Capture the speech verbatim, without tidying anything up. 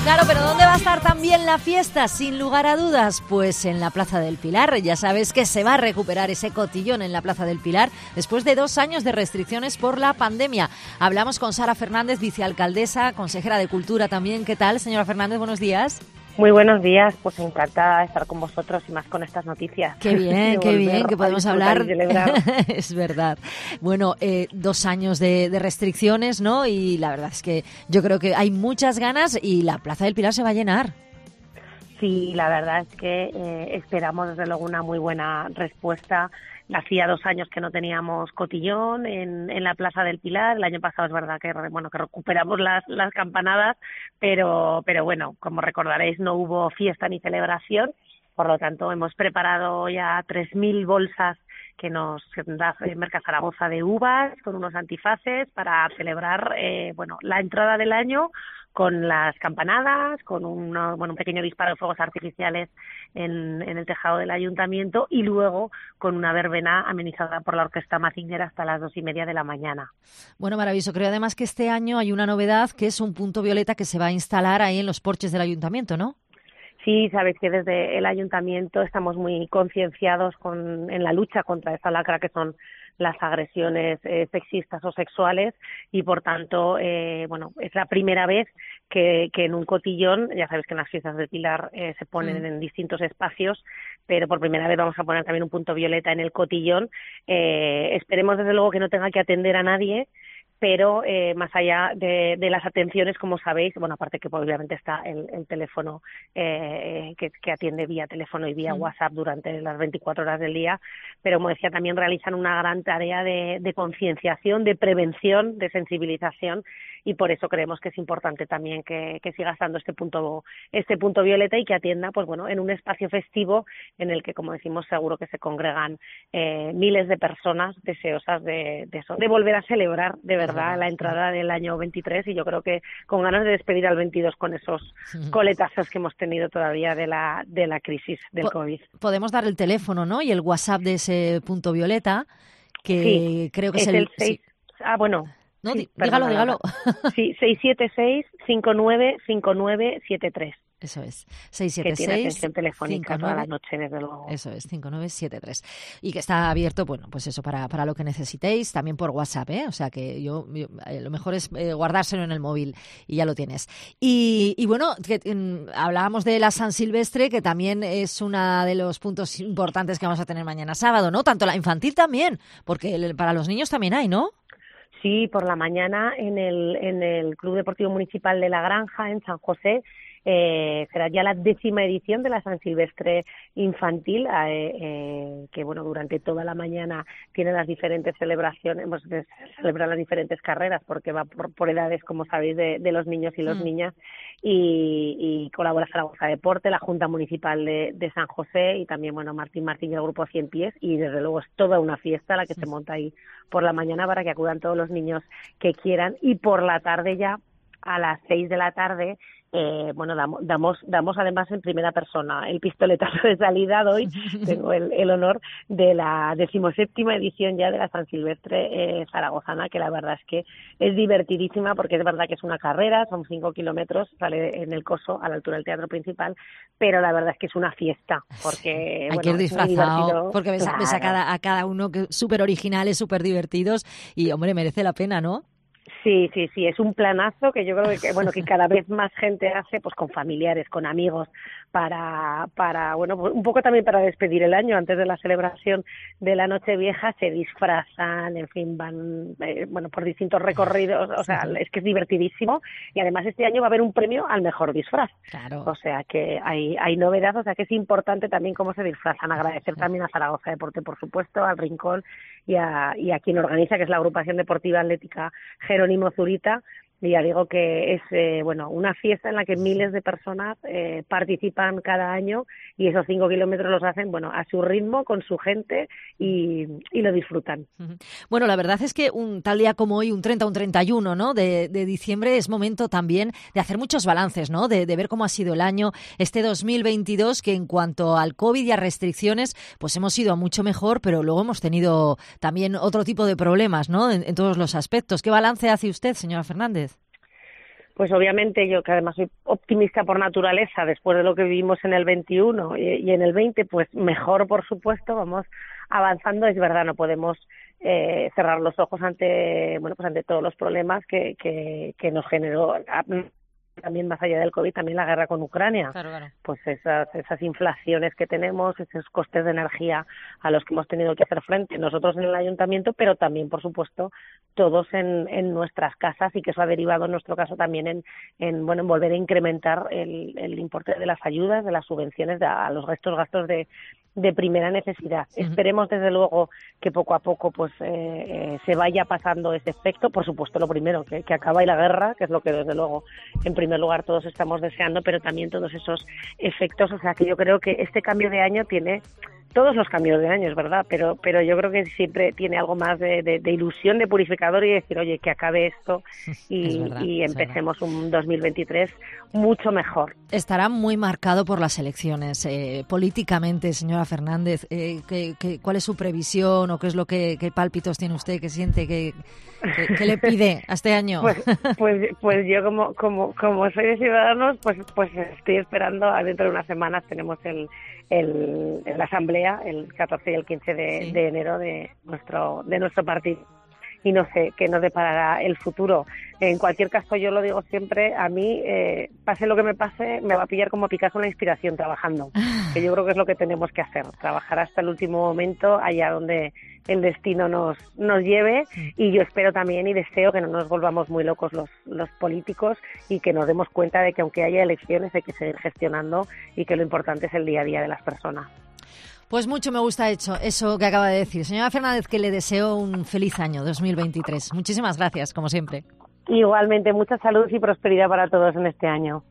Claro, pero ¿dónde va a estar también la fiesta? Sin lugar a dudas, pues en la Plaza del Pilar. Ya sabes que se va a recuperar ese cotillón en la Plaza del Pilar después de dos años de restricciones por la pandemia. Hablamos con Sara Fernández, vicealcaldesa, consejera de Cultura también. ¿Qué tal, señora Fernández? Buenos días. Muy buenos días, pues encantada de estar con vosotros y más con estas noticias. Qué bien, qué bien, que podemos hablar. Es verdad. Bueno, eh, dos años de, de restricciones, ¿no? Y la verdad es que yo creo que hay muchas ganas y la Plaza del Pilar se va a llenar. Sí, la verdad es que eh, esperamos desde luego una muy buena respuesta. Hacía dos años que no teníamos cotillón en, en la Plaza del Pilar. El año pasado es verdad que bueno que recuperamos las, las campanadas, pero pero bueno, como recordaréis, no hubo fiesta ni celebración. Por lo tanto, hemos preparado ya tres mil bolsas que nos da Merca Zaragoza de uvas con unos antifaces para celebrar eh, bueno la entrada del año con las campanadas, con una, bueno, un pequeño disparo de fuegos artificiales en, en el tejado del ayuntamiento y luego con una verbena amenizada por la Orquesta Mazinger hasta las dos y media de la mañana. Bueno, maravilloso. Creo además que este año hay una novedad que es un punto violeta que se va a instalar ahí en los porches del ayuntamiento, ¿no? Sí, sabéis que desde el ayuntamiento estamos muy concienciados con, en la lucha contra esta lacra que son las agresiones eh, sexistas o sexuales y por tanto, eh, bueno, es la primera vez que, que en un cotillón, ya sabéis que en las fiestas del Pilar eh, se ponen mm. en distintos espacios, pero por primera vez vamos a poner también un punto violeta en el cotillón. Eh, esperemos desde luego que no tenga que atender a nadie, pero eh, más allá de, de las atenciones, como sabéis, bueno, aparte que pues, obviamente está el, el teléfono eh, que, que atiende vía teléfono y vía mm. WhatsApp durante las veinticuatro horas del día, pero como decía, también realizan una gran tarea de, de concienciación, de prevención, de sensibilización, y por eso creemos que es importante también que, que siga estando este punto este punto violeta y que atienda, pues bueno, en un espacio festivo en el que, como decimos, seguro que se congregan eh, miles de personas deseosas de, de eso, de volver a celebrar de verdad la entrada del año veintitrés, y yo creo que con ganas de despedir al veintidós con esos coletazos que hemos tenido todavía de la de la crisis del po- COVID. Podemos dar el teléfono, ¿no? Y el WhatsApp de ese punto violeta, que sí, creo que es, es el... el seis. Sí. Ah, bueno. No, sí, dígalo, perdona, dígalo. Sí, seis siete seis, cinco nueve cinco nueve siete tres. Eso es, seis siete seis, que tiene atención telefónica cinco nueve, toda la noche, desde luego. Eso es, cinco nueve siete tres. Y que está abierto, bueno, pues eso, para, para lo que necesitéis, también por WhatsApp, ¿eh? O sea que yo, yo eh, lo mejor es eh, guardárselo en el móvil y ya lo tienes. Y, y bueno, que, mm, hablábamos de la San Silvestre, que también es uno de los puntos importantes que vamos a tener mañana sábado, ¿no? Tanto la infantil también, porque el, para los niños también hay, ¿no? Sí, por la mañana en el, en el Club Deportivo Municipal de La Granja, en San José, Eh, será ya la décima edición de la San Silvestre infantil, eh, eh, que bueno, durante toda la mañana tiene las diferentes celebraciones, pues, se celebran las diferentes carreras porque va por, por edades, como sabéis, de, de los niños y las mm. niñas, y, y colabora Zaragoza Deporte, la Junta Municipal de, de San José y también, bueno, Martín Martín y el Grupo Cien Pies, y desde luego es toda una fiesta la que sí. se monta ahí por la mañana para que acudan todos los niños que quieran, y por la tarde ya, a las seis de la tarde, Eh, bueno, damos, damos, damos además en primera persona el pistoletazo de salida. Hoy tengo el, el honor de la decimoséptima edición ya de la San Silvestre eh, zaragozana, que la verdad es que es divertidísima, porque es verdad que es una carrera, son cinco kilómetros, sale en el Coso, a la altura del Teatro Principal, pero la verdad es que es una fiesta, porque hay bueno, que ir disfrazado, porque ves, claro. ves a cada a cada uno que súper originales, súper divertidos, y hombre, merece la pena, ¿no? Sí, sí, sí, es un planazo que yo creo que, bueno, que cada vez más gente hace, pues con familiares, con amigos, para, para, bueno, un poco también para despedir el año antes de la celebración de la Nochevieja, se disfrazan, en fin, van, eh, bueno, por distintos recorridos, o sea, es que es divertidísimo, y además este año va a haber un premio al mejor disfraz. Claro. O sea que hay, hay novedad, o sea que es importante también cómo se disfrazan. Agradecer también a Zaragoza Deporte, por supuesto, al Rincón y a, y a quien organiza, que es la Agrupación Deportiva Atlética Jerónimo Zurita. Y ya digo que es eh, bueno una fiesta en la que miles de personas eh, participan cada año, y esos cinco kilómetros los hacen bueno a su ritmo, con su gente, y, y lo disfrutan. Bueno, la verdad es que un tal día como hoy, un treinta, un treinta y uno, ¿no? de, de diciembre, es momento también de hacer muchos balances, ¿no? De, de ver cómo ha sido el año, este dos mil veintidós, que en cuanto al COVID y a restricciones, pues hemos ido a mucho mejor, pero luego hemos tenido también otro tipo de problemas, ¿no? En, en todos los aspectos. ¿Qué balance hace usted, señora Fernández? pues obviamente yo, que además soy optimista por naturaleza, después de lo que vivimos en el veintiuno y, y en el veinte, pues mejor, por supuesto, vamos avanzando. Es verdad, no podemos eh, cerrar los ojos ante, bueno, pues ante todos los problemas que, que, que nos generó, también más allá del COVID, también la guerra con Ucrania. Claro, claro. Pues esas, esas inflaciones que tenemos, esos costes de energía a los que hemos tenido que hacer frente nosotros en el ayuntamiento, pero también, por supuesto, todos en, en nuestras casas, y que eso ha derivado en nuestro caso también en, en bueno, en volver a incrementar el, el importe de las ayudas, de las subvenciones, de, a los estos gastos de, de primera necesidad. Uh-huh. Esperemos, desde luego, que poco a poco pues eh, eh, se vaya pasando ese efecto. Por supuesto, lo primero, que, que acabe la guerra, que es lo que, desde luego, en primer lugar todos estamos deseando, pero también todos esos efectos. O sea, que yo creo que este cambio de año tiene... Todos los cambios de año, es verdad, pero pero yo creo que siempre tiene algo más de, de, de ilusión, de purificador, y decir, oye, que acabe esto y, verdad, y empecemos un dos mil veintitrés mucho mejor. Estará muy marcado por las elecciones. Eh, políticamente, señora Fernández, eh, ¿qué, qué, ¿cuál es su previsión o qué es lo que qué pálpitos tiene usted, qué siente, qué, qué, qué le pide a este año? Pues, pues, pues yo como como como soy de Ciudadanos, pues pues estoy esperando. Dentro de unas semanas tenemos el el la asamblea el catorce y el quince de, sí. de enero de nuestro de nuestro partido, y no sé qué nos deparará el futuro. En cualquier caso, yo lo digo siempre, a mí, eh, pase lo que me pase, me va a pillar como Picasso una inspiración trabajando, que yo creo que es lo que tenemos que hacer, trabajar hasta el último momento, allá donde el destino nos nos lleve, y yo espero también y deseo que no nos volvamos muy locos los, los políticos, y que nos demos cuenta de que aunque haya elecciones hay que seguir gestionando, y que lo importante es el día a día de las personas. Pues mucho me gusta hecho eso que acaba de decir. Señora Fernández, que le deseo un feliz año dos mil veintitrés. Muchísimas gracias, como siempre. Igualmente, mucha salud y prosperidad para todos en este año.